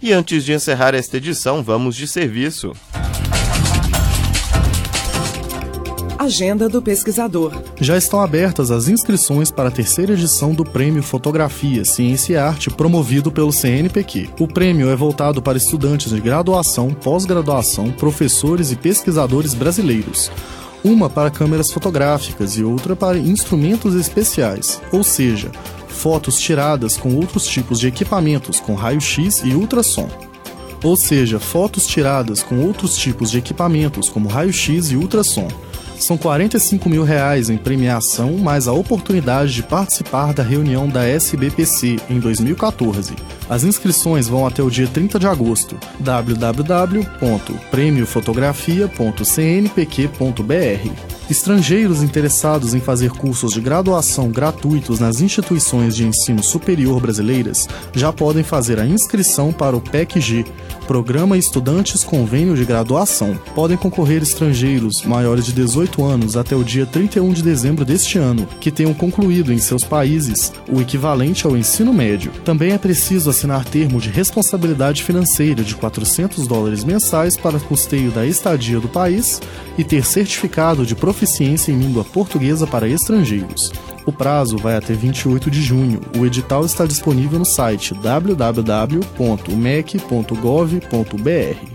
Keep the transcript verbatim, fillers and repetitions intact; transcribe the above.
E antes de encerrar esta edição, vamos de serviço. Agenda do pesquisador. Já estão abertas as inscrições para a terceira edição do Prêmio Fotografia, Ciência e Arte, promovido pelo C N P Q. O prêmio é voltado para estudantes de graduação, pós-graduação, professores e pesquisadores brasileiros. Uma para câmeras fotográficas e outra para instrumentos especiais, ou seja, fotos tiradas com outros tipos de equipamentos com raio-x e ultrassom. Ou seja, fotos tiradas com outros tipos de equipamentos como raio-x e ultrassom. São quarenta e cinco mil reais em premiação, mais a oportunidade de participar da reunião da S B P C em dois mil e quatorze. As inscrições vão até o dia trinta de agosto. w w w ponto prêmio fotografia ponto c n p q ponto b r. Estrangeiros interessados em fazer cursos de graduação gratuitos nas instituições de ensino superior brasileiras já podem fazer a inscrição para o P E C G, Programa Estudantes Convênio de Graduação. Podem concorrer estrangeiros maiores de dezoito anos até o dia trinta e um de dezembro deste ano, que tenham concluído em seus países o equivalente ao ensino médio. Também é preciso assinar termo de responsabilidade financeira de quatrocentos dólares mensais para custeio da estadia do país e ter certificado de proficiência em língua portuguesa para estrangeiros. O prazo vai até vinte e oito de junho. O edital está disponível no site w w w ponto m e c ponto gov ponto b r.